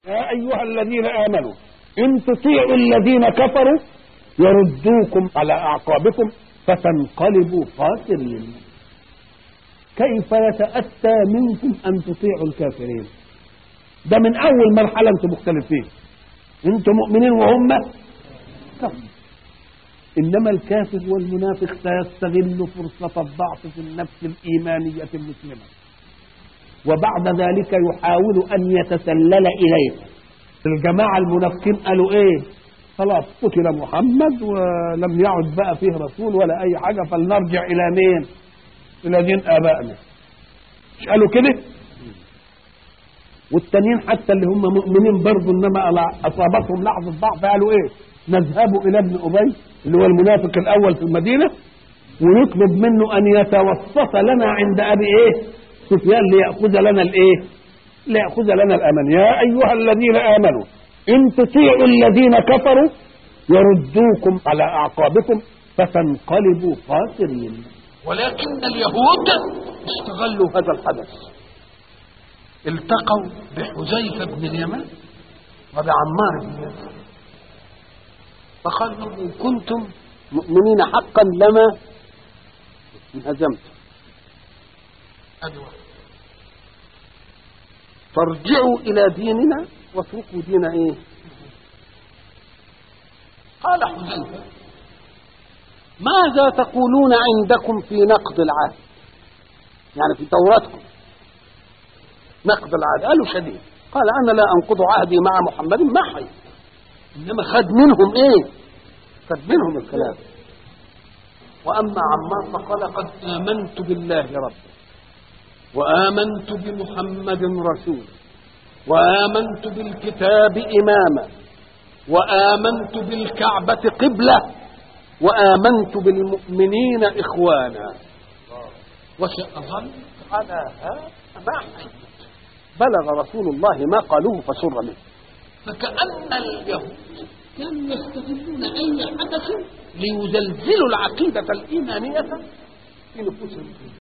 يا أيها الذين آمنوا إن تطيعوا الذين كفروا يردوكم على أعقابكم فتنقلبوا خاسرين. كيف يتأتى منكم أن تطيعوا الكافرين؟ ده من أول مرحلة أنتم مختلفين، أنتم مؤمنين وهم كفر. إنما الكافر والمنافق سيستغل فرصة الضعف في النفس الإيمانية المسلمة، وبعد ذلك يحاول أن يتسلل إليها. الجماعة المنافقين قالوا إيه؟ خلاص قتل محمد ولم يعد بقى فيه رسول ولا أي حاجة، فلنرجع إلى مين؟ إلى دين آبائنا. مش قالوا كده؟ والتانيين حتى اللي هم مؤمنين برضه إنما أصابتهم لحظة ضعف قالوا إيه؟ نذهب إلى ابن أبي اللي هو المنافق الأول في المدينة ونطلب منه أن يتوسط لنا عند أبي إيه؟ سفيان ليأخذ لنا الإيه؟ ليأخذ لنا الأمن. يا أيها الذين آمنوا إن تطيعوا الذين كفروا يردوكم على أعقابكم فتنقلبوا خاسرين. ولكن اليهود استغلوا هذا الحدث، التقوا بحذيفة بن اليمان وبعمار بن ياسر فقالوا إن كنتم مؤمنين حقا لما انهزمتم، فارجعوا إلى ديننا واتركوا دين إيه؟ قال حذيفة ماذا تقولون عندكم في نقض العهد؟ يعني في توراتكم نقض العهد. قالوا شديد. قال أنا لا أنقض عهدي مع محمد معي، إنما خد منهم إيه؟ خد منهم الكلام. وأما عمار فقال قد آمنت بالله ربا وآمنت بمحمد رسول وآمنت بالكتاب إماما وآمنت بالكعبة قبلة وآمنت بالمؤمنين إخوانا وسأظل على هذا معي. بلغ رسول الله ما قالوه فسر منه. فكأن اليهود كانوا يستغلون أي حدث ليزلزلوا العقيدة الإيمانية في نفوس المسلمين.